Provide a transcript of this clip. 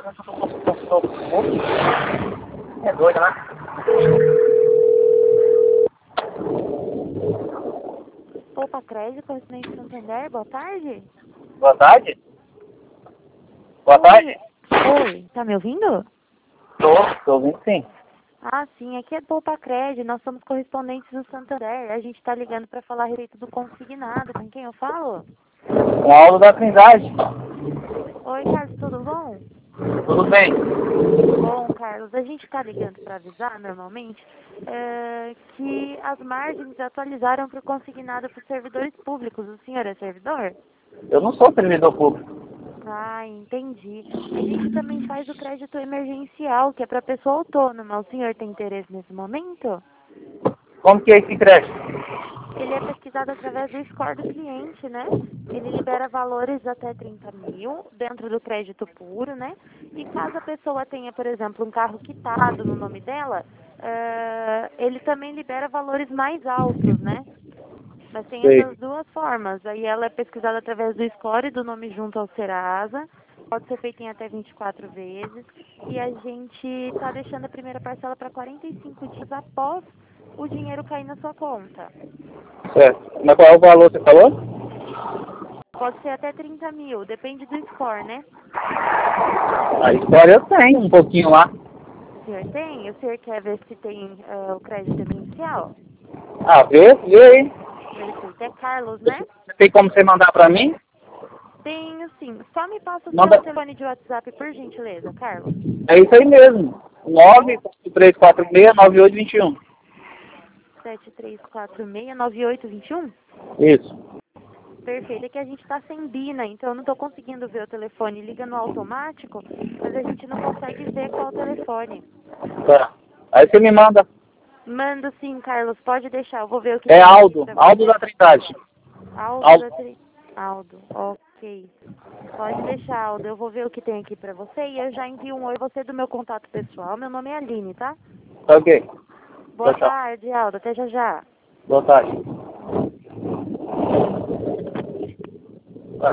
É doido, né? Poupa Crédito, Correspondente Santander, boa tarde. Boa tarde? Boa tarde? Oi, tá me ouvindo? Tô ouvindo sim. Ah, sim, aqui é Poupa Crédito, nós somos correspondentes do Santander. A gente tá ligando para falar a respeito do consignado. Com quem eu falo? Com a aula da Trindade. Oi, Carlos, tudo bom? Tudo bem? Bom, Carlos, a gente tá ligando para avisar, normalmente, que as margens atualizaram para o consignado para os servidores públicos. O senhor é servidor? Eu não sou servidor público. Ah, entendi. A gente também faz o crédito emergencial, que é para pessoa autônoma. O senhor tem interesse nesse momento? Como que é esse crédito? Ele é pesquisado através do score do cliente, né? Ele libera valores até 30 mil dentro do crédito puro, né? E caso a pessoa tenha, por exemplo, um carro quitado no nome dela, ele também libera valores mais altos, né? Mas tem Sei. essas duas formas. Aí ela é pesquisada através do score e do nome junto ao Serasa. Pode ser feita em até 24 vezes. E a gente está deixando a primeira parcela para 45 dias após o dinheiro cair na sua conta. Certo. Mas qual é o valor que você falou? Pode ser até 30 mil, depende do score, né? A história eu tenho um pouquinho lá. O senhor tem? O senhor quer ver se tem o crédito emergencial? Ah, vê aí. Perfeito. É Carlos, né? Tem como você mandar pra mim? Tenho sim. Só me passa o seu Manda. telefone de WhatsApp, por gentileza, Carlos. É isso aí mesmo. 943469821. 73469821? Isso. Perfeito. É que a gente está sem Bina, então eu não estou conseguindo ver o telefone. Liga no automático, mas a gente não consegue ver qual o telefone. Tá. Aí você me manda. Mando sim, Carlos. Pode deixar. Eu vou ver o que É tem aqui Aldo. para Aldo você. da Trindade. Aldo Aldo. da Aldo. Ok. Pode deixar, Aldo. Eu vou ver o que tem aqui para você e eu já envio um oi você do meu contato pessoal. Meu nome é Aline, tá? Tá ok. Boa Tchau, tchau. tarde, Aldo. Até já já. Boa tarde.